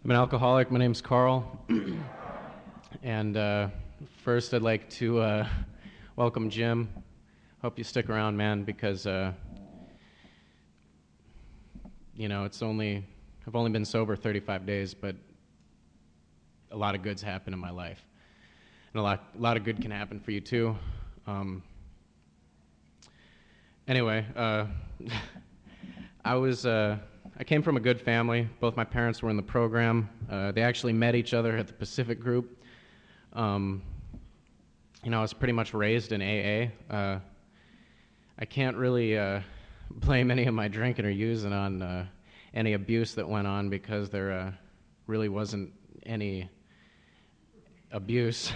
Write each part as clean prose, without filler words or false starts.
I'm an alcoholic. My name's Carl. And first, I'd like to welcome Jim. Hope you stick around, man, because I've only been sober 35 days, but a lot of good's happened in my life, and a lot of good can happen for you too. Anyway, I came from a good family. Both my parents were in the program. They actually met each other at the Pacific Group. I was pretty much raised in AA. I can't really blame any of my drinking or using on any abuse that went on, because there really wasn't any abuse.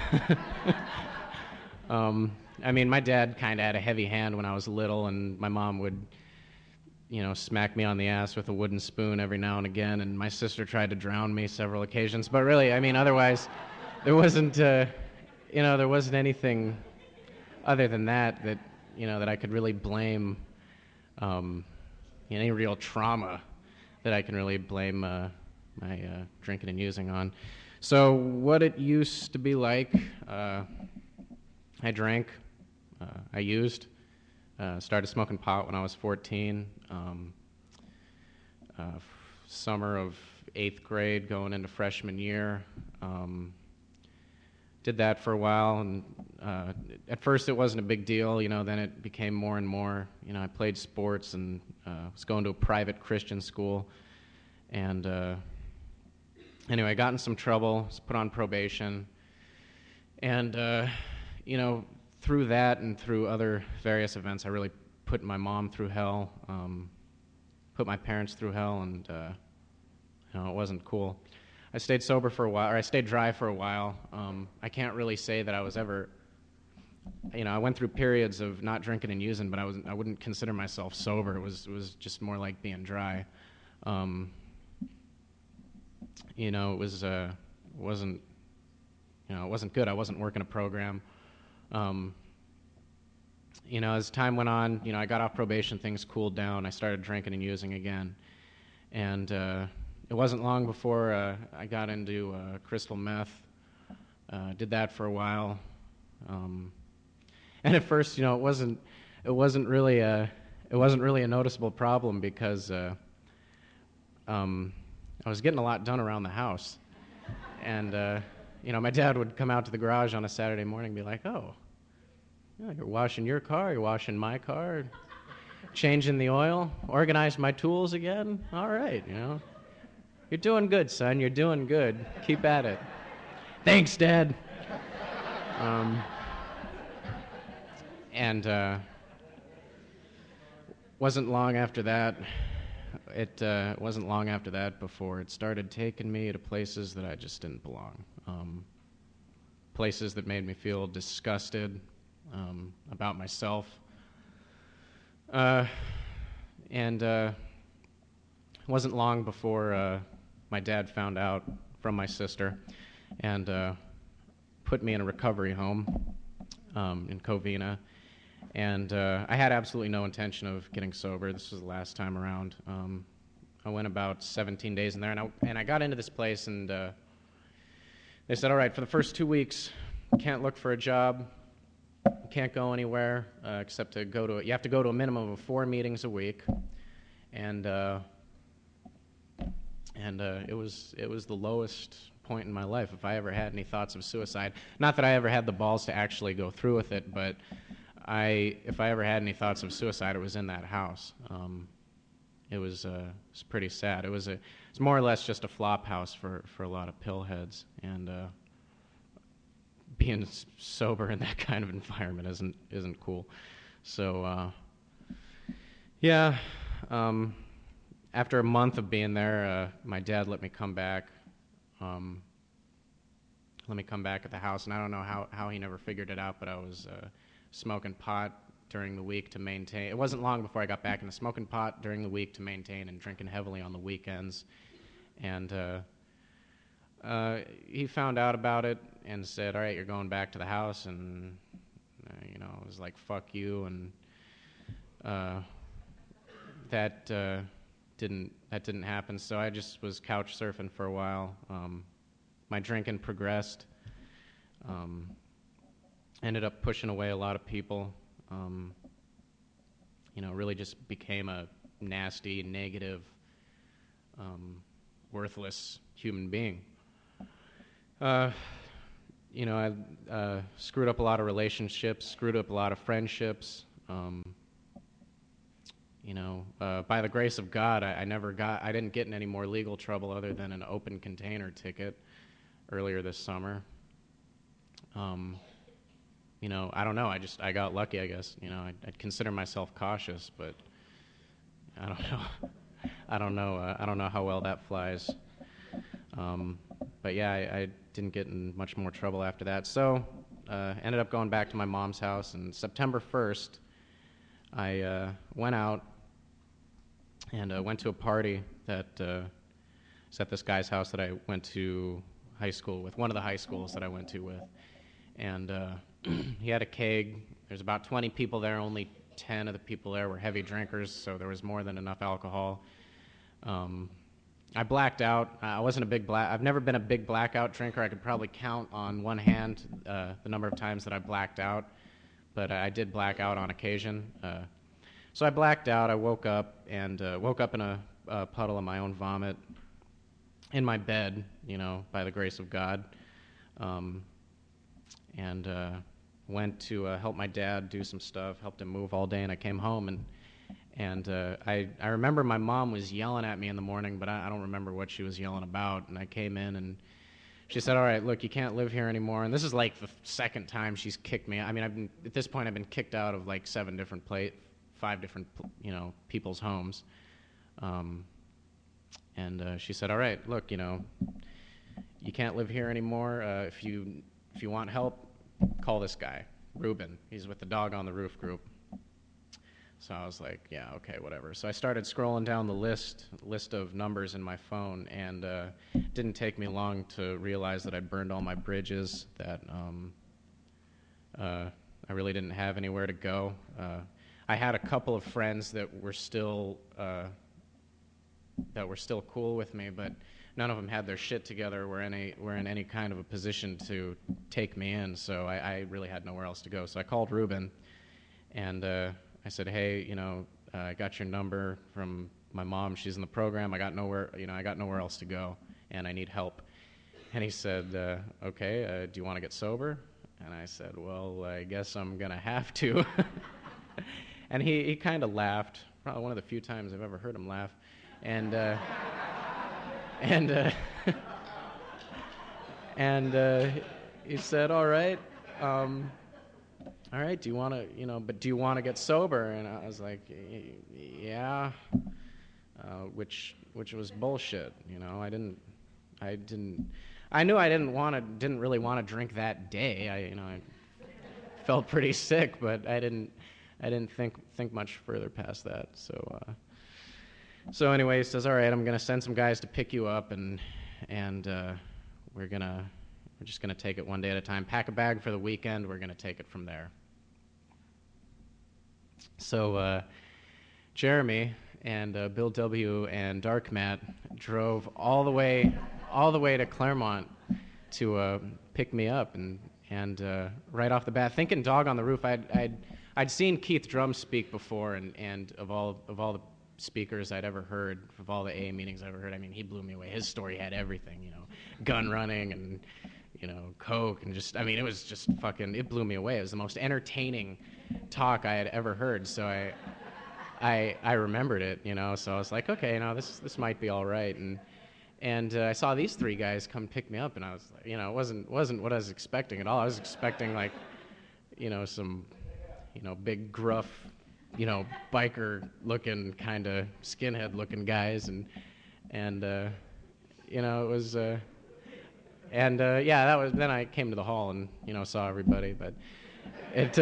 My dad kind of had a heavy hand when I was little, and my mom would smack me on the ass with a wooden spoon every now and again, and my sister tried to drown me several occasions. But really, otherwise, there wasn't anything other than that I could really blame, any real trauma that I can really blame my drinking and using on. So what it used to be like, I drank, I used. Started smoking pot when I was 14. Summer of 8th grade, going into freshman year. Did that for a while, and at first it wasn't a big deal. Then it became more and more. I played sports and was going to a private Christian school. And anyway, I got in some trouble, was put on probation. And, through that and through other various events, I really put my mom through hell, put my parents through hell, and it wasn't cool. I stayed sober for a while, or I stayed dry for a while. I can't really say that I was ever, I went through periods of not drinking and using, but I wouldn't consider myself sober. It was just more like being dry. It wasn't good. I wasn't working a program. As time went on, I got off probation, things cooled down. I started drinking and using again. And it wasn't long before I got into crystal meth. Did that for a while. And at first, it wasn't really a noticeable problem, because I was getting a lot done around the house. And my dad would come out to the garage on a Saturday morning and be like, "Oh, you're washing your car, you're washing my car, changing the oil, organized my tools again. All right, you're doing good, son, you're doing good. Keep at it." "Thanks, Dad." And wasn't long after that. It wasn't long after that before it started taking me to places that I just didn't belong. Places that made me feel disgusted about myself. And it wasn't long before my dad found out from my sister and put me in a recovery home in Covina. And I had absolutely no intention of getting sober. This was the last time around. I went about 17 days in there, and I got into this place, and they said, "All right, for the first 2 weeks, you can't look for a job, you can't go anywhere except you have to go to a minimum of 4 meetings a week." And it was the lowest point in my life. If I ever had any thoughts of suicide, not that I ever had the balls to actually go through with it, but if I ever had any thoughts of suicide, it was in that house. It was pretty sad. It's more or less just a flop house for a lot of pillheads, and being sober in that kind of environment isn't cool. So after a month of being there, my dad let me come back. At the house, and I don't know how he never figured it out, but I was smoking pot during the week to maintain. It wasn't long before I got back into smoking pot during the week to maintain, and drinking heavily on the weekends. And he found out about it and said, "All right, you're going back to the house." And I was like, "Fuck you." And that didn't happen. So I just was couch surfing for a while. My drinking progressed. Ended up pushing away a lot of people. Really just became a nasty, negative, worthless human being. I screwed up a lot of relationships, screwed up a lot of friendships. By the grace of God, I didn't get in any more legal trouble other than an open container ticket earlier this summer. I don't know. I got lucky, I guess. I'd consider myself cautious, but I don't know. I don't know how well that flies. But yeah, I didn't get in much more trouble after that. So, ended up going back to my mom's house, and September 1st, I went out and went to a party that was at this guy's house that I went to high school with, one of the high schools that I went to with. And he had a keg. There's about 20 people there. Only 10 of the people there were heavy drinkers, so there was more than enough alcohol. I blacked out. I've never been a big blackout drinker. I could probably count on one hand the number of times that I blacked out, but I did black out on occasion. So I blacked out. I woke up in a puddle of my own vomit in my bed, by the grace of God. And went to help my dad do some stuff, helped him move all day, and I came home, and I remember my mom was yelling at me in the morning, but I don't remember what she was yelling about, and I came in, and she said, all right, look, you can't live here anymore, and this is like the second time she's kicked me. I mean, at this point, I've been kicked out of like 5 different, people's homes, and she said, all right, look, you can't live here anymore. If you want help, call this guy, Ruben. He's with the Dog on the Roof group. So I was like, yeah, okay, whatever. So I started scrolling down the list of numbers in my phone, and it didn't take me long to realize that I'd burned all my bridges, that I really didn't have anywhere to go. I had a couple of friends that were still cool with me, but none of them had their shit together, were in any kind of a position to take me in, so I really had nowhere else to go. So I called Ruben, and I said, hey, I got your number from my mom. She's in the program. I got nowhere else to go, and I need help. And he said, okay, do you want to get sober? And I said, well, I guess I'm going to have to. And he kind of laughed, probably one of the few times I've ever heard him laugh. And he said, all right, do you want to get sober? And I was like, yeah, which was bullshit. I knew I didn't really want to drink that day. I felt pretty sick, but I didn't think much further past that. So anyway, he says, all right, I'm going to send some guys to pick you up, and we're just going to take it one day at a time. Pack a bag for the weekend. We're going to take it from there. So Jeremy and Bill W. and Dark Matt drove all the way to Claremont to pick me up, and right off the bat, thinking Dog on the Roof, I'd seen Keith Drum speak before, and of all the speakers I'd ever heard, of all the AA meetings I've ever heard, I mean, he blew me away. His story had everything, gun running and, coke, and it was just it blew me away. It was the most entertaining talk I had ever heard, so I remembered it, so I was like, okay, this might be all right, and I saw these 3 guys come pick me up, and I was like, it wasn't what I was expecting at all. I was expecting some, big gruff, biker-looking, kind of skinhead-looking guys, and it was, that was. Then I came to the hall and saw everybody, but it,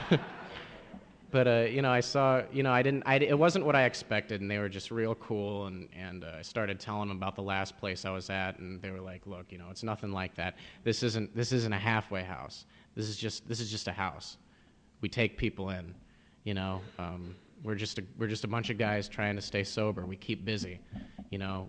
I saw, it wasn't what I expected, and they were just real cool, and I started telling them about the last place I was at, and they were like, look, it's nothing like that. This isn't a halfway house. This is just a house. We take people in. we're just a bunch of guys trying to stay sober. We keep busy, you know.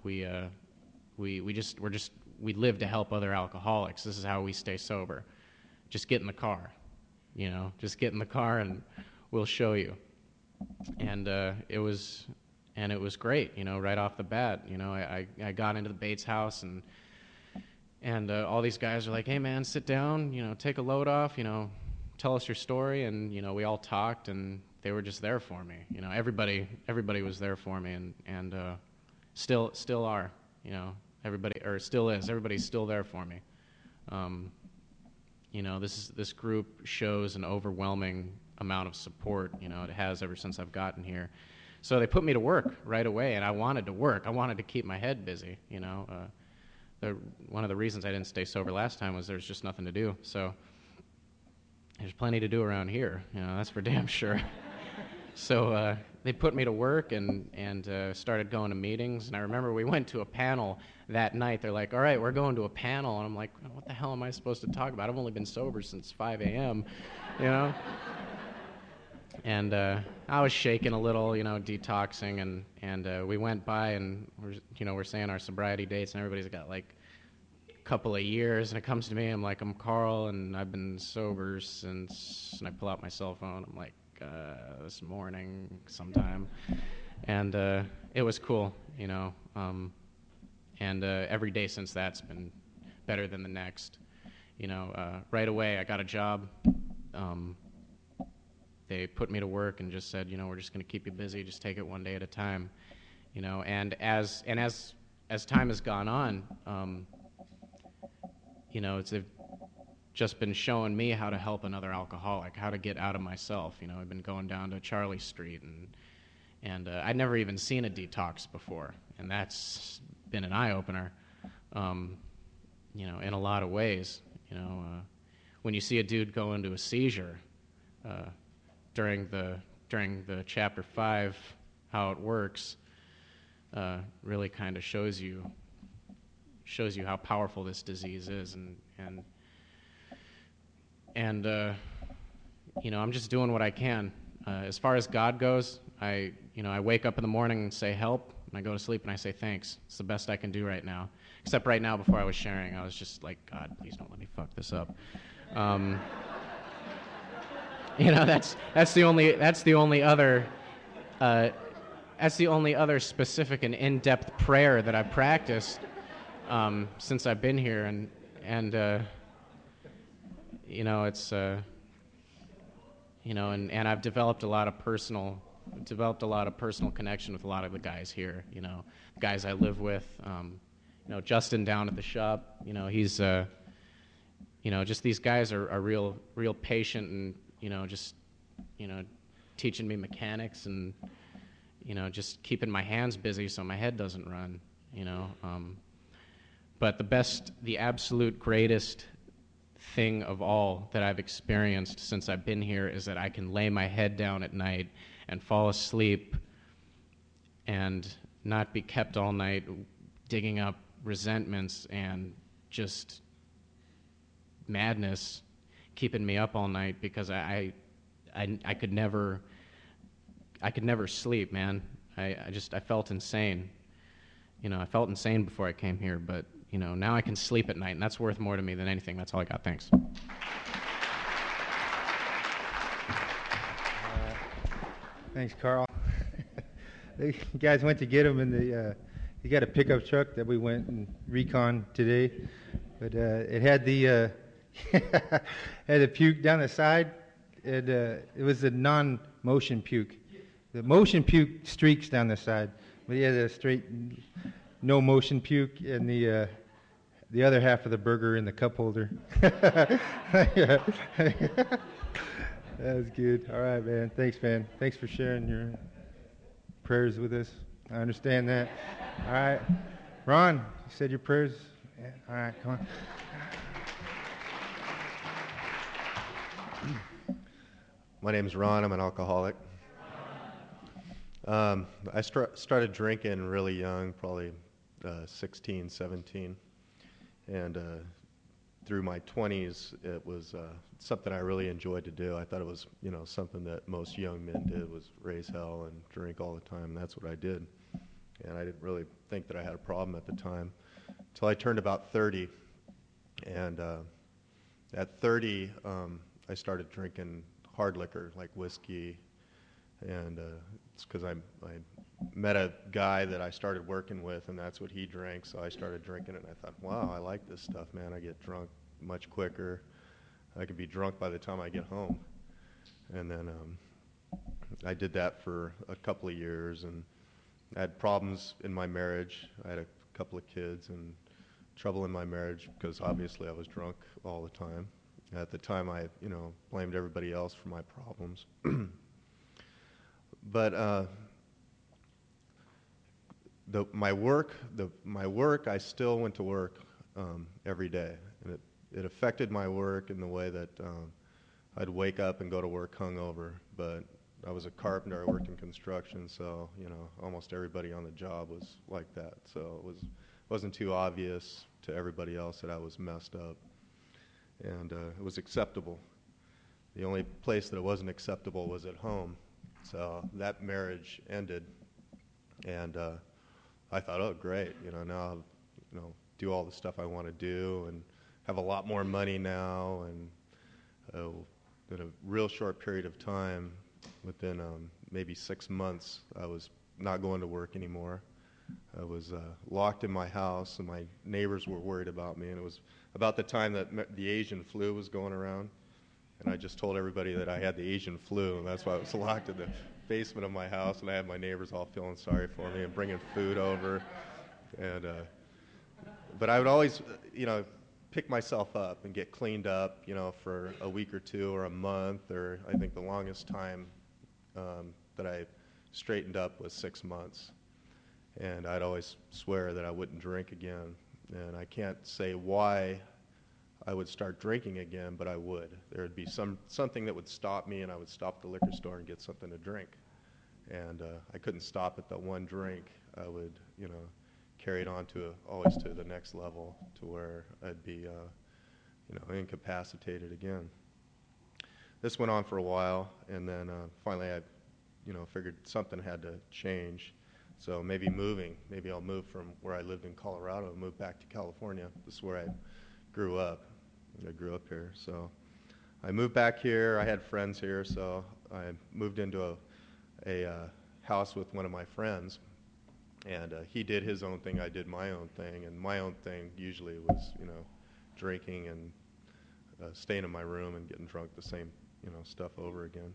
We live to help other alcoholics. This is how we stay sober. Just get in the car, you know. Just get in the car and we'll show you. And it was great, you know, right off the bat. You know, I got into the Bates house and all these guys are like, hey man, sit down, you know, take a load off, you know, tell us your story. And you know, we all talked and they were just there for me. You know, everybody was there for me and still are, you know. Everybody's still there for me. You know, this group shows an overwhelming amount of support. You know, it has ever since I've gotten here. So they put me to work right away, and I wanted to work. I wanted to keep my head busy. You know, one of the reasons I didn't stay sober last time was there's just nothing to do. So there's plenty to do around here. You know, that's for damn sure. So they put me to work and started going to meetings. And I remember we went to a panel that night. They're like, all right, we're going to a panel. And I'm like, what the hell am I supposed to talk about? I've only been sober since 5 a.m., you know? And I was shaking a little, you know, detoxing. And we went by and, we're saying our sobriety dates. And everybody's got like a couple of years. And it comes to me, I'm like, I'm Carl, and I've been sober since, and I pull out my cell phone. I'm like, this morning sometime. And it was cool, you know. And every day since that's been better than the next. You know, right away I got a job. They put me to work and just said, you know, we're just going to keep you busy. Just take it one day at a time. You know, and as time has gone on, you know, they've just been showing me how to help another alcoholic, how to get out of myself. You know, I've been going down to Charlie Street, and I'd never even seen a detox before, and that's been an eye-opener, you know, in a lot of ways. You know, when you see a dude go into a seizure during the chapter 5, how it works, really kind of shows you how powerful this disease is, and you know, I'm just doing what I can. As far as God goes, I wake up in the morning and say help, and I go to sleep and I say thanks. It's the best I can do right now. Except right now, before I was sharing, I was just like, God, please don't let me fuck this up. You know, that's the only other specific and in-depth prayer that I've practiced since I've been here, and you know, it's you know, and I've developed a lot of personal connection with a lot of the guys here. You know, guys I live with. You know, Justin down at the shop. You know, he's you know, just these guys are real patient, and you know, just, you know, teaching me mechanics and, you know, just keeping my hands busy so my head doesn't run. You know, but the absolute greatest thing of all that I've experienced since I've been here is that I can lay my head down at night and fall asleep and not be kept all night digging up resentments and just madness keeping me up all night, because I could never sleep, man. I felt insane. You know, I felt insane before I came here, but you know, now I can sleep at night, and that's worth more to me than anything. That's all I got. Thanks. Thanks, Carl. You guys went to get him in the. He got a pickup truck that we went and recon today, but it had the had a puke down the side. It was a non-motion puke. The motion puke streaks down the side, but he had a straight no motion puke in the other half of the burger in the cup holder. That was good. All right, man. Thanks, man. Thanks for sharing your prayers with us. I understand that. All right. Ron, you said your prayers? Yeah. All right, come on. My name's Ron. I'm an alcoholic. I started drinking really young, probably 16, 17. And through my 20s, it was something I really enjoyed to do. I thought it was, something that most young men did, was raise hell and drink all the time, and that's what I did. And I didn't really think that I had a problem at the time until I turned about 30. And at 30, I started drinking hard liquor, like whiskey, and it's because I met a guy that I started working with, and that's what he drank, so I started drinking it, and I thought, wow, I like this stuff, man. I get drunk much quicker. I could be drunk by the time I get home. And then I did that for a couple of years, and I had problems in my marriage. I had a couple of kids and trouble in my marriage because obviously I was drunk all the time. At the time, I blamed everybody else for my problems. But my work, I still went to work every day, and it affected my work in the way that I'd wake up and go to work hungover. But I was a carpenter. I worked in construction, so almost everybody on the job was like that. So wasn't too obvious to everybody else that I was messed up, and it was acceptable. The only place that it wasn't acceptable was at home. So that marriage ended, and I thought, oh, great, now I'll do all the stuff I want to do and have a lot more money now. And in a real short period of time, within maybe 6 months, I was not going to work anymore. I was locked in my house, and my neighbors were worried about me. And it was about the time that the Asian flu was going around. And I just told everybody that I had the Asian flu, and that's why I was locked in the basement of my house, and I had my neighbors all feeling sorry for me and bringing food over. And but I would always, pick myself up and get cleaned up, for a week or two or a month, or I think the longest time that I straightened up was 6 months. And I'd always swear that I wouldn't drink again. And I can't say why I would start drinking again, but I would. There would be something that would stop me, and I would stop at the liquor store and get something to drink. And I couldn't stop at the one drink. I would, carry it on always to the next level, to where I'd be, incapacitated again. This went on for a while, and then finally I, figured something had to change. So maybe I'll move from where I lived in Colorado and move back to California. This is where I grew up. I grew up here, so I moved back here. I had friends here, so I moved into a house with one of my friends, and he did his own thing. I did my own thing, and my own thing usually was, drinking and staying in my room and getting drunk, the same, stuff over again.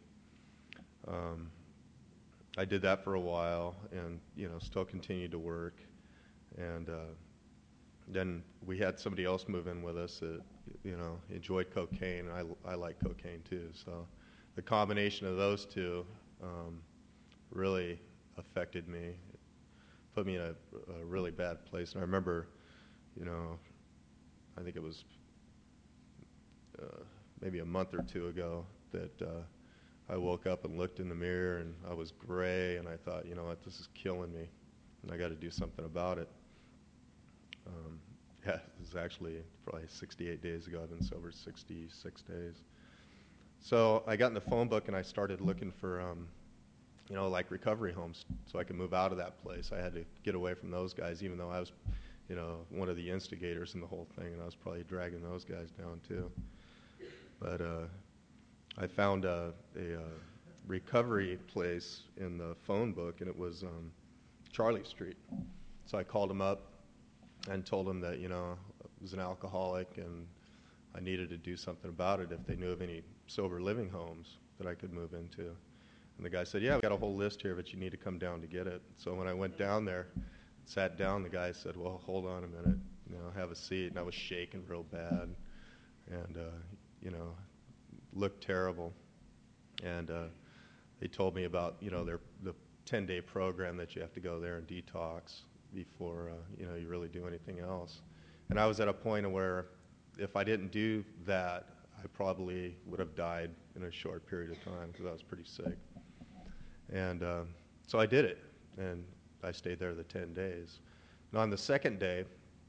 I did that for a while, and still continued to work, and then we had somebody else move in with us that, enjoyed cocaine, and I like cocaine too. So the combination of those two really affected me. It put me in a really bad place. And I remember, I think it was maybe a month or two ago that I woke up and looked in the mirror, and I was gray, and I thought, what, this is killing me, and I got to do something about it. Yeah, it was actually probably 68 days ago. I've been sober 66 days. So I got in the phone book, and I started looking for, like recovery homes, so I could move out of that place. I had to get away from those guys, even though I was, one of the instigators in the whole thing, and I was probably dragging those guys down too. But I found a recovery place in the phone book, and it was Charlie Street. So I called him up and told him that, I was an alcoholic and I needed to do something about it, if they knew of any sober living homes that I could move into. And the guy said, yeah, we got a whole list here, but you need to come down to get it. So when I went down there, sat down, the guy said, well, hold on a minute, have a seat. And I was shaking real bad and, looked terrible. And they told me about, the 10-day program that you have to go there and detox before, you really do anything else. And I was at a point where if I didn't do that, I probably would have died in a short period of time because I was pretty sick. And so I did it, and I stayed there the 10 days. And on the second day,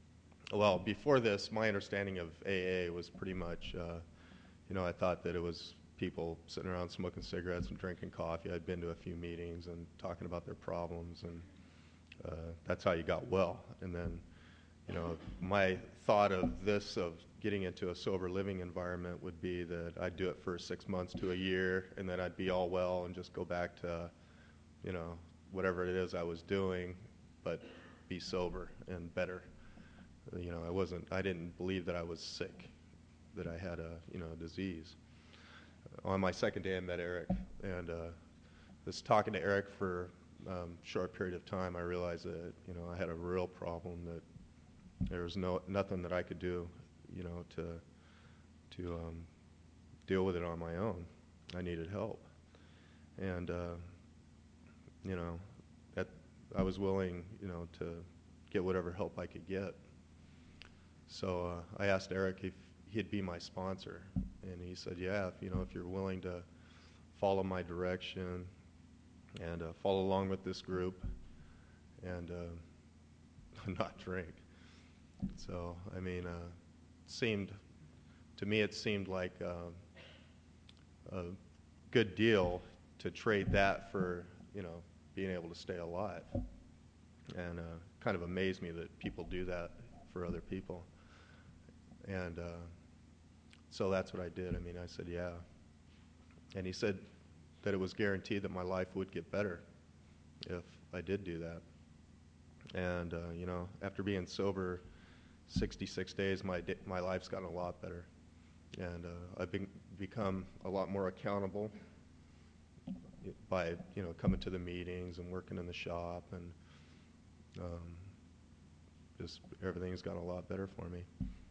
well, before this, my understanding of AA was pretty much, I thought that it was people sitting around smoking cigarettes and drinking coffee. I'd been to a few meetings and talking about their problems, and that's how you got well. And then, my thought of this, of getting into a sober living environment, would be that I'd do it for 6 months to a year, and then I'd be all well and just go back to, whatever it is I was doing, but be sober and better. I didn't believe that I was sick, that I had a disease. On my second day, I met Eric, and just talking to Eric for a short period of time, I realized that I had a real problem, that there was nothing that I could do, to deal with it on my own. I needed help, and that I was willing, to get whatever help I could get. So I asked Eric if he'd be my sponsor, and he said, yeah, if you're willing to follow my direction and follow along with this group and not drink. So, it seemed like a good deal to trade that for, being able to stay alive. And kind of amazed me that people do that for other people. And so that's what I did. I said, yeah. And he said that it was guaranteed that my life would get better if I did do that. And, after being sober 66 days, my life's gotten a lot better. And I've become a lot more accountable by, coming to the meetings and working in the shop, and just everything's gotten a lot better for me.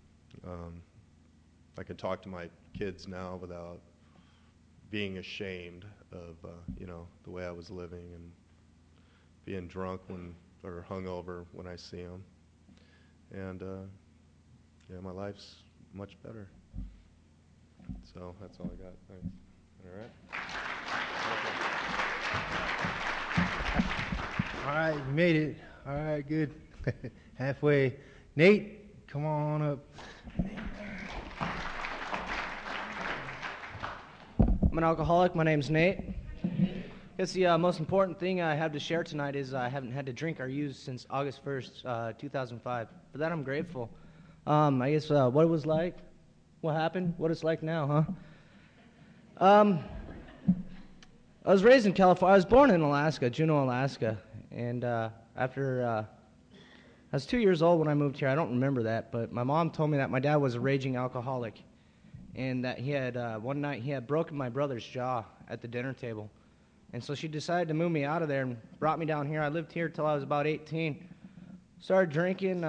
I can talk to my kids now without being ashamed of, the way I was living and being drunk or hungover when I see them. And, my life's much better. So that's all I got. Thanks. All right. All right, you made it. All right, good. Halfway. Nate, come on up. I'm an alcoholic. My name's Nate. I guess the most important thing I have to share tonight is I haven't had to drink or use since August 1st, 2005. For that, I'm grateful. I guess what it was like, what happened, what it's like now, huh? I was raised in California. I was born in Alaska, Juneau, Alaska. And after I was 2 years old when I moved here. I don't remember that, but my mom told me that my dad was a raging alcoholic, and that he had one night he had broken my brother's jaw at the dinner table. And so she decided to move me out of there and brought me down here. I lived here till I was about 18. Started drinking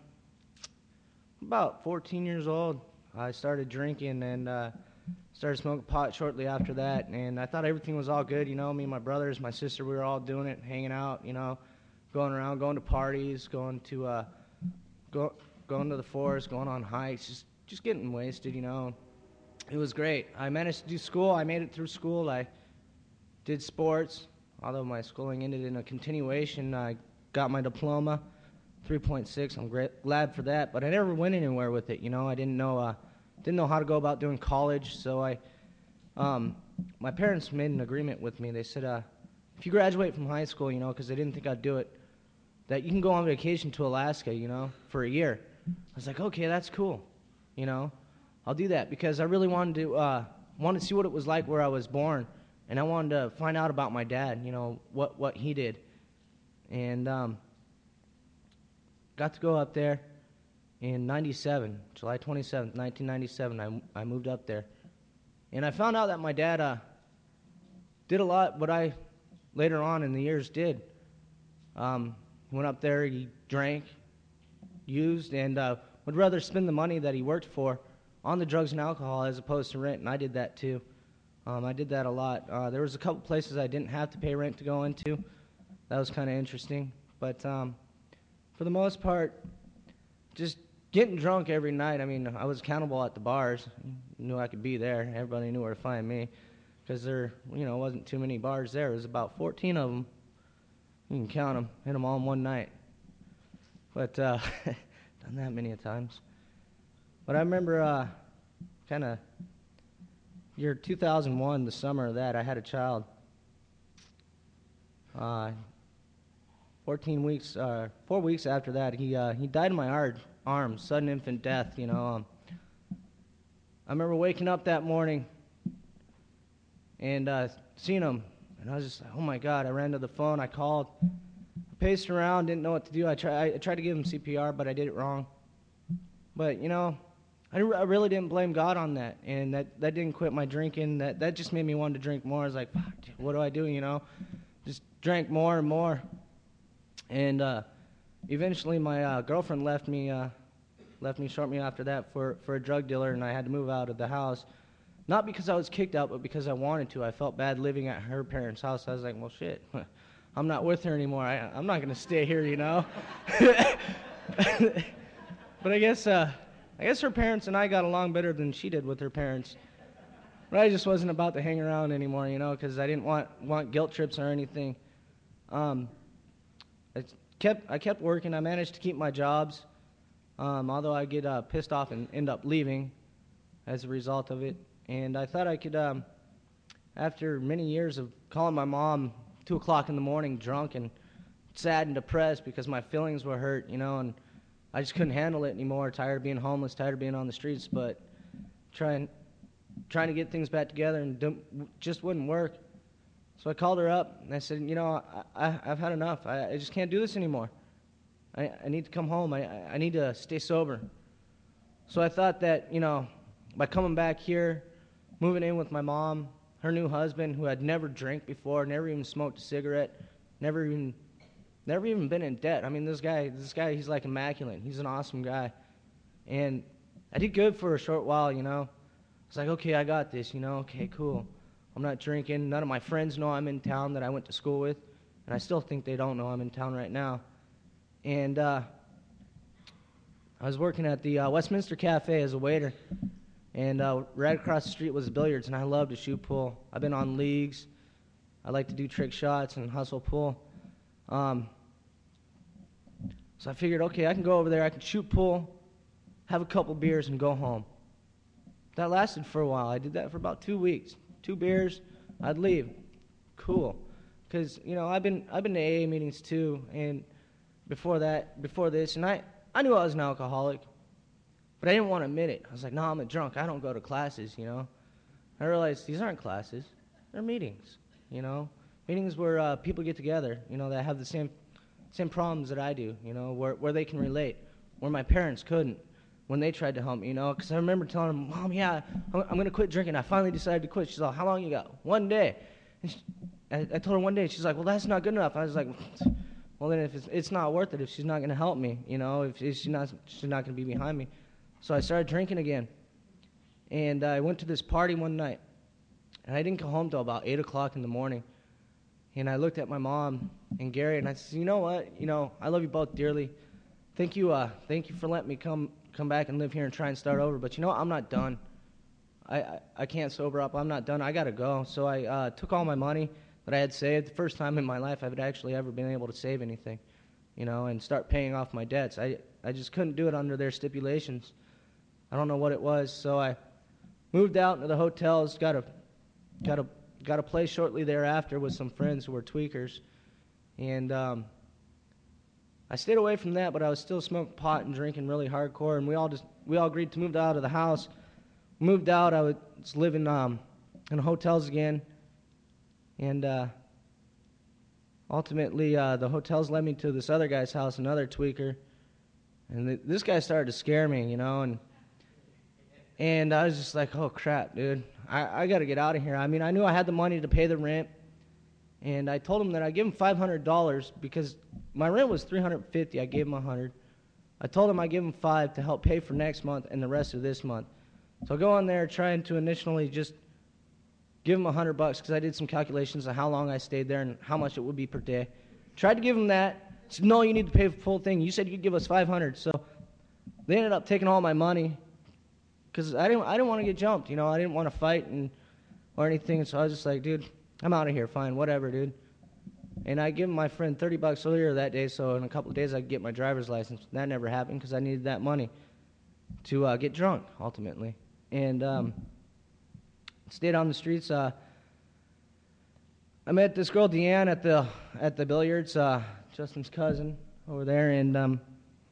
about 14 years old. I started drinking and started smoking pot shortly after that. And I thought everything was all good. Me and my brothers, my sister, we were all doing it, hanging out, going around, going to parties, going to the forest, going on hikes, just getting wasted, It was great. I managed to do school. I made it through school. I did sports, although my schooling ended in a continuation. I got my diploma, 3.6. I'm glad for that, but I never went anywhere with it. I didn't know how to go about doing college. So my parents made an agreement with me. They said, if you graduate from high school, because they didn't think I'd do it, that you can go on vacation to Alaska, for a year. I was like, okay, that's cool, I'll do that, because I really wanted to see what it was like where I was born, and I wanted to find out about my dad, what he did. And got to go up there in 97, July 27th, 1997. I moved up there, and I found out that my dad did a lot what I later on in the years did. Went up there, he drank, used, and would rather spend the money that he worked for on the drugs and alcohol as opposed to rent, and I did that too. I did that a lot. There was a couple places I didn't have to pay rent to go into. That was kind of interesting. But for the most part, just getting drunk every night. I was accountable at the bars. Knew I could be there. Everybody knew where to find me, because there, wasn't too many bars there. It was about 14 of them. You can count them. Hit them all in one night. But done that many a times. But I remember kind of year 2001, the summer of that, I had a child. 4 weeks after that, he died in my arms, sudden infant death, you know. I remember waking up that morning and seeing him, and I was just like, oh my God. I ran to the phone, I called, paced around, didn't know what to do. I tried to give him CPR, but I did it wrong. But, you know, I really didn't blame God on that, and that didn't quit my drinking. That just made me want to drink more. I was like, fuck, dude, what do I do, you know? Just drank more and more. And eventually my girlfriend left me shortly after that for a drug dealer, and I had to move out of the house. Not because I was kicked out, but because I wanted to. I felt bad living at her parents' house. I was like, well, shit, I'm not with her anymore. I'm not going to stay here, you know? But I guess her parents and I got along better than she did with her parents. But I just wasn't about to hang around anymore, you know, because I didn't want guilt trips or anything. I kept working. I managed to keep my jobs, although I get pissed off and end up leaving as a result of it. And I thought I could, after many years of calling my mom 2 o'clock in the morning drunk and sad and depressed because my feelings were hurt, you know, and I just couldn't handle it anymore, tired of being homeless, tired of being on the streets, but trying to get things back together and just wouldn't work. So I called her up, and I said, you know, I've had enough. I just can't do this anymore. I need to come home. I need to stay sober. So I thought that, you know, by coming back here, moving in with my mom, her new husband, who had never drank before, never even smoked a cigarette, never even been in debt. I mean, this guy, he's like immaculate. He's an awesome guy. And I did good for a short while, you know. I was like, okay, I got this, you know. Okay, cool. I'm not drinking. None of my friends know I'm in town that I went to school with. And I still think they don't know I'm in town right now. And I was working at the Westminster Cafe as a waiter. And right across the street was billiards, and I love to shoot pool. I've been on leagues. I like to do trick shots and hustle pool. So I figured, okay, I can go over there, I can shoot pool, have a couple beers, and go home. That lasted for a while. I did that for about 2 weeks. 2 beers, I'd leave. Cool. Because, you know, I've been to AA meetings too, and before this, and I knew I was an alcoholic, but I didn't want to admit it. I was like, no, I'm a drunk. I don't go to classes, you know. I realized these aren't classes. They're meetings, you know. Meetings where people get together, you know, that have the same problems that I do, you know, where they can relate, where my parents couldn't when they tried to help me, you know. Because I remember telling them, Mom, yeah, I'm going to quit drinking. I finally decided to quit. She's like, how long you got? 1 day. And I told her 1 day. She's like, well, that's not good enough. I was like, well, then if it's not worth it if she's not going to help me, you know, if she's not going to be behind me. So I started drinking again. And I went to this party one night. And I didn't come home till about 8 o'clock in the morning. And I looked at my mom and Gary, and I said, you know what? You know, I love you both dearly. Thank you for letting me come back and live here and try and start over. But you know what? I'm not done. I can't sober up. I'm not done. I got to go. So I took all my money that I had saved. The first time in my life I've actually ever been able to save anything, you know, and start paying off my debts. I just couldn't do it under their stipulations. I don't know what it was. So I moved out into the hotels, got a place shortly thereafter with some friends who were tweakers. And I stayed away from that, but I was still smoking pot and drinking really hardcore, and we all agreed to move out of the house. Moved out, I was living in hotels again, and ultimately the hotels led me to this other guy's house, another tweaker, and this guy started to scare me, you know, and I was just like, oh crap, dude, I got to get out of here. I mean, I knew I had the money to pay the rent, and I told him that I'd give him $500 because my rent was $350. I gave him $100. I told him I'd give him $5 to help pay for next month and the rest of this month. So I go on there trying to initially just give him $100 because I did some calculations of how long I stayed there and how much it would be per day. Tried to give him that. He said, no, you need to pay for the full thing. You said you'd give us $500. So they ended up taking all my money because I didn't want to get jumped. You know, I didn't want to fight or anything. So I was just like, dude, I'm out of here. Fine, whatever, dude. And I gave my friend $30 earlier that day, so in a couple of days I could get my driver's license. That never happened because I needed that money to get drunk, ultimately. And stayed on the streets. I met this girl, Deanne, at the billiards, Justin's cousin over there, and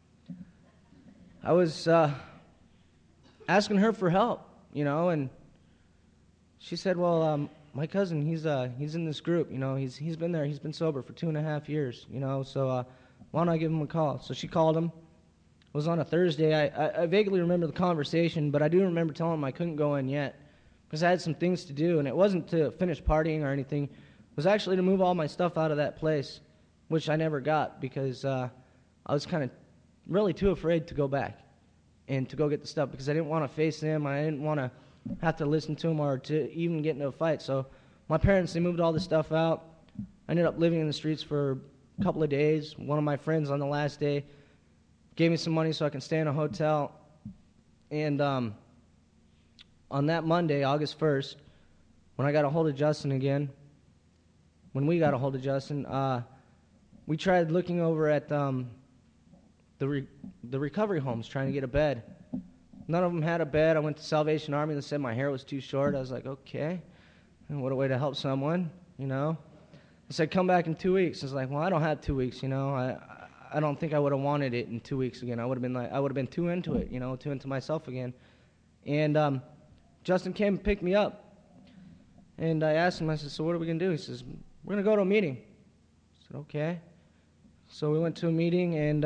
I was asking her for help, and she said, well, my cousin, he's in this group, he's been there, he's been sober for 2.5 years, so why don't I give him a call? So she called him. It was on a Thursday. I vaguely remember the conversation, but I do remember telling him I couldn't go in yet because I had some things to do, and it wasn't to finish partying or anything. It was actually to move all my stuff out of that place, which I never got because I was kind of really too afraid to go back and to go get the stuff because I didn't want to face them. I didn't want to have to listen to them or to even get into a fight. So my parents, they moved all this stuff out. I ended up living in the streets for a couple of days. One of my friends on the last day gave me some money so I can stay in a hotel. And on that Monday, August 1st, when I got a hold of Justin again, when we got a hold of Justin, we tried looking over at the recovery homes trying to get a bed. None of them had a bed. I went to Salvation Army. They said my hair was too short. I was like, okay, and what a way to help someone, They said, come back in 2 weeks. I was like, well, I don't have 2 weeks, I don't think I would have wanted it in 2 weeks again. I would have been too into it, too into myself again. And Justin came and picked me up. And I asked him, I said, so what are we going to do? He says, we're going to go to a meeting. I said, okay. So we went to a meeting, and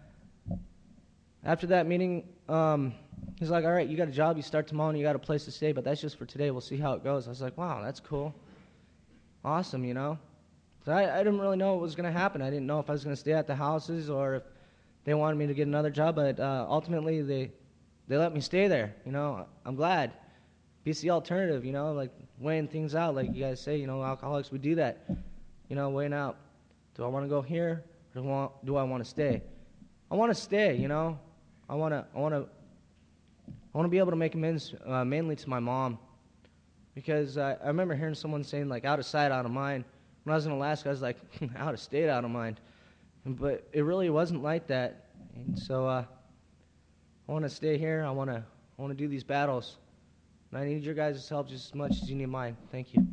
after that meeting, he's like, all right, you got a job, you start tomorrow, and you got a place to stay, but that's just for today. We'll see how it goes. I was like, wow, that's cool. Awesome, So I didn't really know what was going to happen. I didn't know if I was going to stay at the houses or if they wanted me to get another job, but ultimately they let me stay there. I'm glad. Beats the alternative, like weighing things out, like you guys say, alcoholics would do that, weighing out. Do I want to go here or do I want to stay? I want to stay, I want to be able to make amends mainly to my mom because I remember hearing someone saying, like, out of sight, out of mind. When I was in Alaska, I was like, out of state, out of mind. But it really wasn't like that. And so I want to stay here. I want to do these battles. And I need your guys' help just as much as you need mine. Thank you.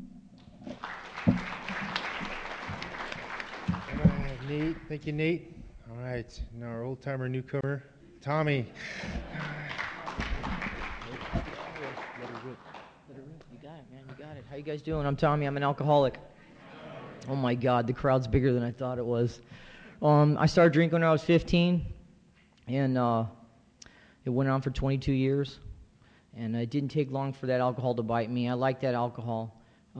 All right, Nate. Thank you, Nate. All right, now our old-timer newcomer, Tommy. You got it, man. You got it. How you guys doing? I'm Tommy. I'm an alcoholic. Oh, my God. The crowd's bigger than I thought it was. I started drinking when I was 15, and it went on for 22 years. And it didn't take long for that alcohol to bite me. I liked that alcohol.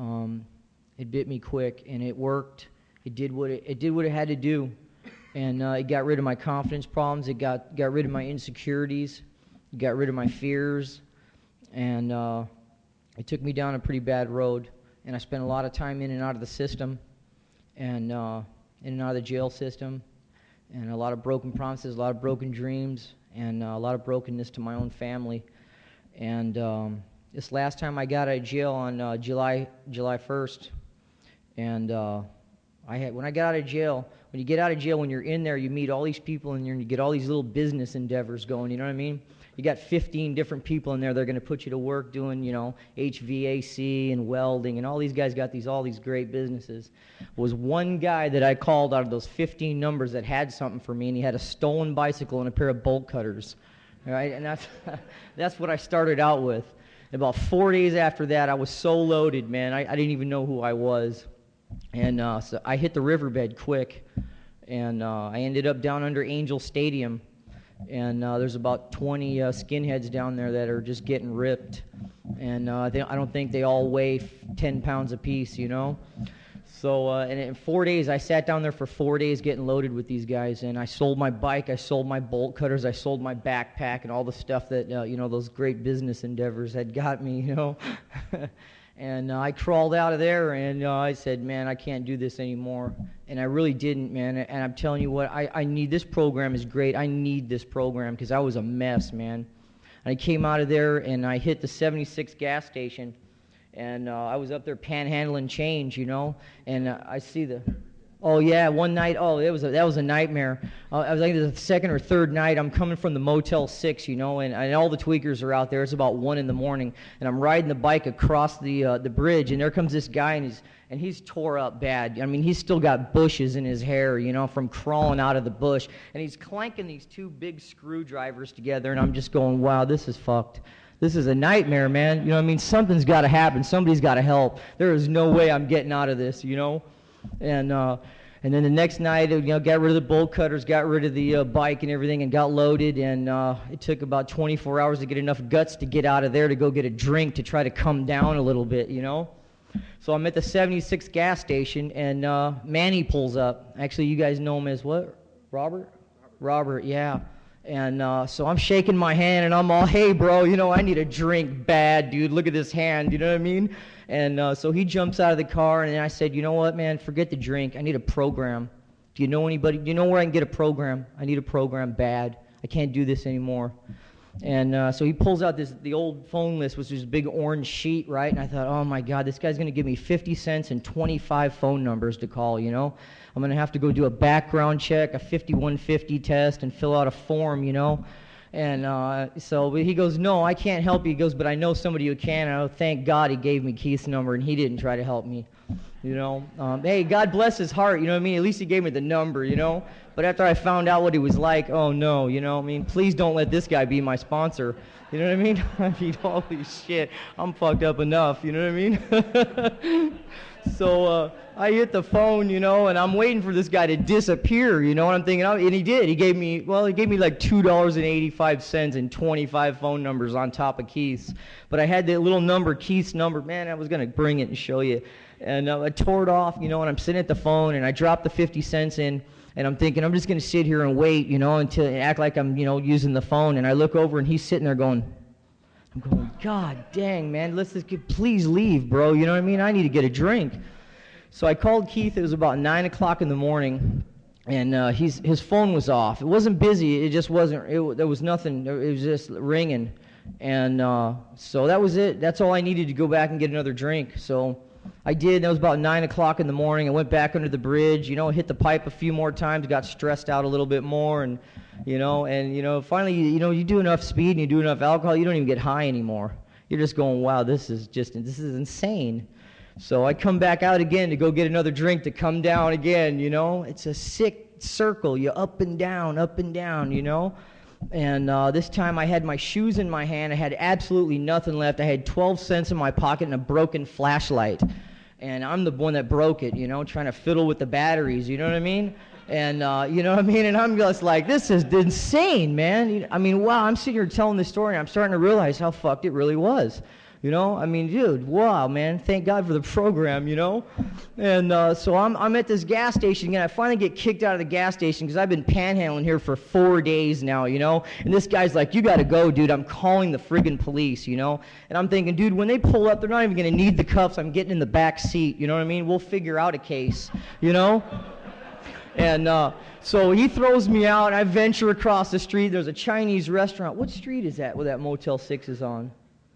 It bit me quick, and it worked. It did what it had to do. And it got rid of my confidence problems. It got rid of my insecurities. It got rid of my fears. And it took me down a pretty bad road. And I spent a lot of time in and out of the system, and in and out of the jail system, and a lot of broken promises, a lot of broken dreams, and a lot of brokenness to my own family. And this last time I got out of jail on July 1st, and when I got out of jail, when you get out of jail, when you're in there, you meet all these people, and you get all these little business endeavors going, you know what I mean? You got 15 different people in there that are going to put you to work doing, HVAC and welding, and all these guys got all these great businesses. Was one guy that I called out of those 15 numbers that had something for me, and he had a stolen bicycle and a pair of bolt cutters. Right? And that's what I started out with. About 4 days after that, I was so loaded, man, I didn't even know who I was. And so I hit the riverbed quick, and I ended up down under Angel Stadium. And there's about 20 skinheads down there that are just getting ripped. And I don't think they all weigh 10 pounds apiece, So and in 4 days, I sat down there for 4 days getting loaded with these guys. And I sold my bike, I sold my bolt cutters, I sold my backpack and all the stuff that, those great business endeavors had got me, And I crawled out of there, and I said, man, I can't do this anymore. And I really didn't, man. And I'm telling you what, I need this program is great. I need this program because I was a mess, man. And I came out of there, and I hit the 76 gas station, and I was up there panhandling change, And I see Oh yeah, one night. Oh, that was a nightmare. I was like the second or third night. I'm coming from the Motel 6, you know, and all the tweakers are out there. It's about 1 in the morning, and I'm riding the bike across the bridge, and there comes this guy, and he's tore up bad. I mean, he's still got bushes in his hair, you know, from crawling out of the bush, and he's clanking these 2 big screwdrivers together, and I'm just going, wow, this is fucked. This is a nightmare, man. You know what I mean? Something's got to happen. Somebody's got to help. There is no way I'm getting out of this, you know. And then the next night, you know, got rid of the bolt cutters, got rid of the bike and everything, and got loaded. And it took about 24 hours to get enough guts to get out of there to go get a drink to try to come down a little bit, you know. So I'm at the 76 gas station, and Manny pulls up. Actually, you guys know him as what? Robert? Robert, yeah. And so I'm shaking my hand, and I'm all, hey, bro, you know, I need a drink bad, dude. Look at this hand, you know what I mean? And so he jumps out of the car, and then I said, you know what, man, forget the drink. I need a program. Do you know anybody? Do you know where I can get a program? I need a program bad. I can't do this anymore. And so he pulls out the old phone list, which was a big orange sheet, right? And I thought, oh, my God, this guy's going to give me 50 cents and 25 phone numbers to call, you know? I'm going to have to go do a background check, a 5150 test, and fill out a form, you know? And so he goes, no, I can't help you. He goes, but I know somebody who can. And thank God he gave me Keith's number, and he didn't try to help me, you know? Hey, God bless his heart, you know what I mean? At least he gave me the number, you know? But after I found out what he was like, oh, no, you know? I mean, please don't let this guy be my sponsor. You know what I mean? I mean, holy shit, I'm fucked up enough, you know what I mean? So I hit the phone, you know, and I'm waiting for this guy to disappear, you know, and I'm thinking, oh, and he did. He gave me like $2.85 and 25 phone numbers on top of Keith's. But I had that little number, Keith's number. Man, I was going to bring it and show you. And I tore it off, you know, and I'm sitting at the phone, and I dropped the 50 cents in, and I'm thinking, I'm just going to sit here and wait, you know, until and act like I'm, you know, using the phone. And I look over, and he's sitting there going, God dang, man, please leave, bro. You know what I mean? I need to get a drink. So I called Keith. It was about 9 o'clock in the morning, and his phone was off. It wasn't busy. It just wasn't. There was nothing. It was just ringing. And so that was it. That's all I needed to go back and get another drink. So I did. That was about 9 o'clock in the morning. I went back under the bridge, you know, hit the pipe a few more times, got stressed out a little bit more, and finally, you do enough speed and you do enough alcohol, you don't even get high anymore. You're just going, wow, this is insane. So I come back out again to go get another drink to come down again, you know. It's a sick circle. You're up and down, you know. And this time I had my shoes in my hand. I had absolutely nothing left. I had 12 cents in my pocket and a broken flashlight. And I'm the one that broke it, you know, trying to fiddle with the batteries, you know what I mean? And, you know what I mean? And I'm just like, this is insane, man. I mean, wow, I'm sitting here telling this story, and I'm starting to realize how fucked it really was. You know, I mean, dude, wow, man, thank God for the program, you know? And so I'm at this gas station again. I finally get kicked out of the gas station because I've been panhandling here for 4 days now, you know? And this guy's like, you got to go, dude. I'm calling the friggin' police, you know? And I'm thinking, dude, when they pull up, they're not even going to need the cuffs. I'm getting in the back seat, you know what I mean? We'll figure out a case, you know? And so he throws me out, and I venture across the street. There's a Chinese restaurant. What street is that where that Motel 6 is on?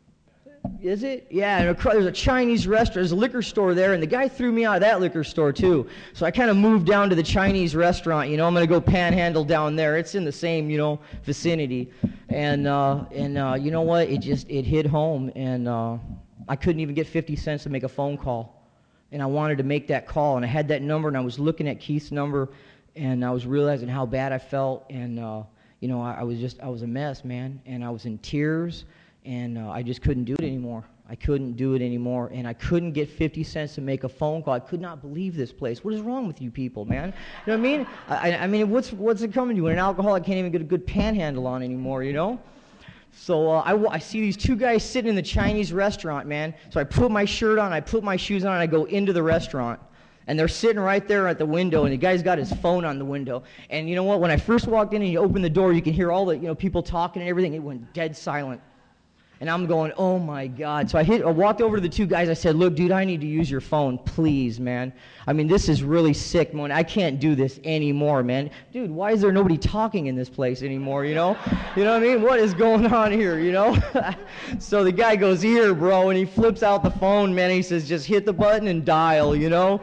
Is it? Yeah, and there's a Chinese restaurant. There's a liquor store there, and the guy threw me out of that liquor store, too. So I kind of moved down to the Chinese restaurant. You know, I'm going to go panhandle down there. It's in the same, you know, vicinity. And you know what? It hit home, and I couldn't even get 50 cents to make a phone call. And I wanted to make that call, and I had that number, and I was looking at Keith's number, and I was realizing how bad I felt, and you know, I was a mess, man, and I was in tears, and I just couldn't do it anymore. I couldn't do it anymore, and I couldn't get 50 cents to make a phone call. I could not believe this place. What is wrong with you people, man? You know what I mean? I mean, what's it coming to? When an alcoholic can't even get a good panhandle on anymore, you know? So I see these 2 guys sitting in the Chinese restaurant, man. So I put my shirt on, I put my shoes on, and I go into the restaurant. And they're sitting right there at the window, and the guy's got his phone on the window. And you know what? When I first walked in and you open the door, you can hear all the, you know, people talking and everything. It went dead silent. And I'm going, oh, my God. So I walked over to the 2 guys. I said, look, dude, I need to use your phone, please, man. I mean, this is really sick, man. I can't do this anymore, man. Dude, why is there nobody talking in this place anymore, you know? You know what I mean? What is going on here, you know? So the guy goes, here, bro, and he flips out the phone, man. He says, just hit the button and dial, you know?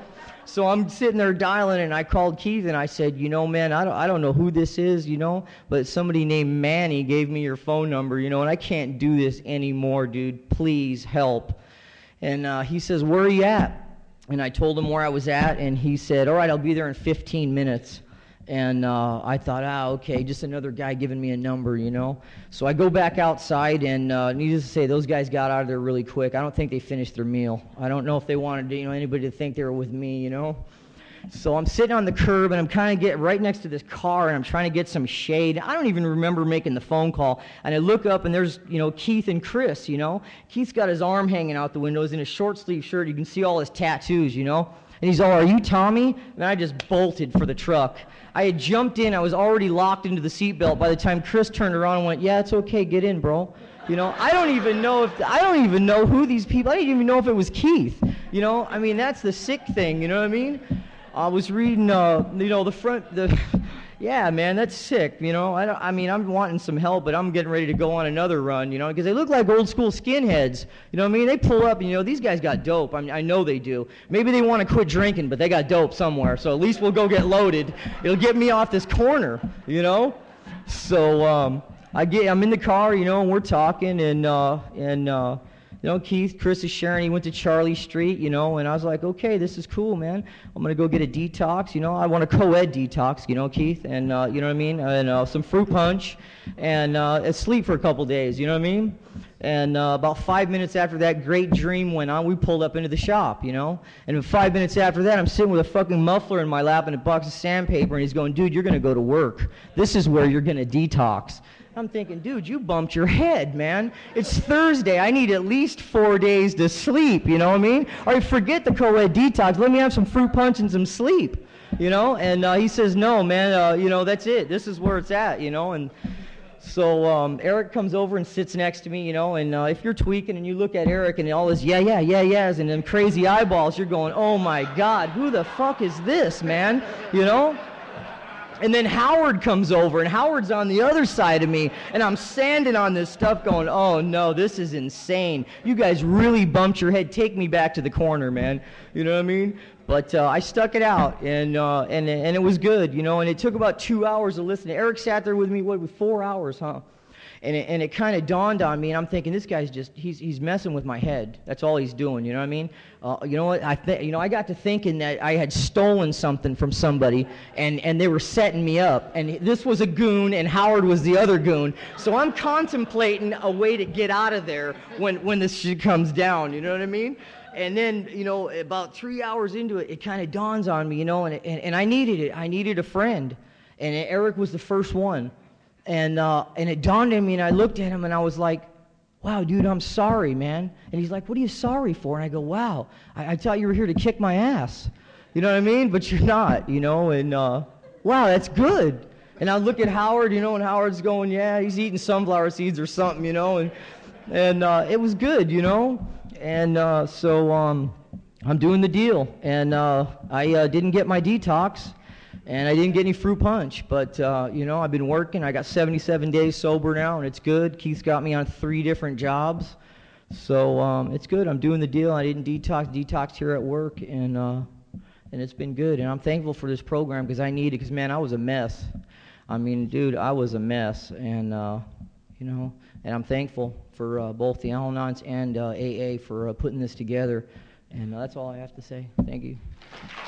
So I'm sitting there dialing, and I called Keith, and I said, man, I don't know who this is, but somebody named Manny gave me your phone number, and I can't do this anymore, dude. Please help. And he says, where are you at? And I told him where I was at, and he said, all right, I'll be there in 15 minutes. And I thought, okay, just another guy giving me a number, So I go back outside, and needless to say, those guys got out of there really quick. I don't think they finished their meal. I don't know if they wanted anybody to think they were with me, So I'm sitting on the curb, and I'm kind of getting right next to this car, and I'm trying to get some shade. I don't even remember making the phone call. And I look up, and there's, Keith and Chris, Keith's got his arm hanging out the window. He's in a short-sleeve shirt. You can see all his tattoos, And he's all, are you Tommy? And I just bolted for the truck. I had jumped in. I was already locked into the seatbelt by the time Chris turned around and went, yeah, it's okay, get in, bro. I don't even know who these people, I didn't even know if it was Keith. That's the sick thing, you know what I mean? I was reading, yeah, man, that's sick, I'm wanting some help, but I'm getting ready to go on another run, because they look like old school skinheads, They pull up, and, these guys got dope. I know they do. Maybe they want to quit drinking, but they got dope somewhere, so at least we'll go get loaded. It'll get me off this corner, So, I'm in the car, and we're talking, and Keith, Chris is sharing, he went to Charlie Street, and I was like, okay, this is cool, man. I'm going to go get a detox, I want a co-ed detox, Keith, and, and some fruit punch, and sleep for a couple days, And about 5 minutes after that great dream went on, we pulled up into the shop, And 5 minutes after that, I'm sitting with a fucking muffler in my lap and a box of sandpaper, and he's going, dude, you're going to go to work. This is where you're going to detox. I'm thinking, dude, you bumped your head, man. It's Thursday. I need at least 4 days to sleep, you know what I mean? All right, forget the co-ed detox. Let me have some fruit punch and some sleep, And he says, no, man, that's it. This is where it's at, And so Eric comes over and sits next to me, and if you're tweaking and you look at Eric and all his yeahs and them crazy eyeballs, you're going, oh, my God, who the fuck is this, man, And then Howard comes over, and Howard's on the other side of me, and I'm sanding on this stuff going, oh, no, this is insane. You guys really bumped your head. Take me back to the corner, man. You know what I mean? But I stuck it out, and it was good, and it took about 2 hours of listening. Eric sat there with me, 4 hours, huh? And it kind of dawned on me, and I'm thinking, this guy's just, he's messing with my head. That's all he's doing, you know what I mean? You know what, I got to thinking that I had stolen something from somebody, and they were setting me up. And this was a goon, and Howard was the other goon. So I'm contemplating a way to get out of there when this shit comes down, you know what I mean? And then, about 3 hours into it, it kind of dawns on me, and I needed it. I needed a friend. And Eric was the first one. And it dawned on me, and I looked at him, and I was like, wow, dude, I'm sorry, man. And he's like, what are you sorry for? And I go, wow, I thought you were here to kick my ass. You know what I mean? But you're not, and wow, that's good. And I look at Howard, and Howard's going, yeah, he's eating sunflower seeds or something, and it was good, And so I'm doing the deal. And I didn't get my detox. And I didn't get any fruit punch, but, I've been working. I got 77 days sober now, and it's good. Keith's got me on 3 different jobs. So it's good. I'm doing the deal. I didn't detoxed here at work, and it's been good. And I'm thankful for this program because I need it because, man, I was a mess. I mean, dude, I was a mess. And, and I'm thankful for both the Al-Anons and AA for putting this together. And that's all I have to say. Thank you.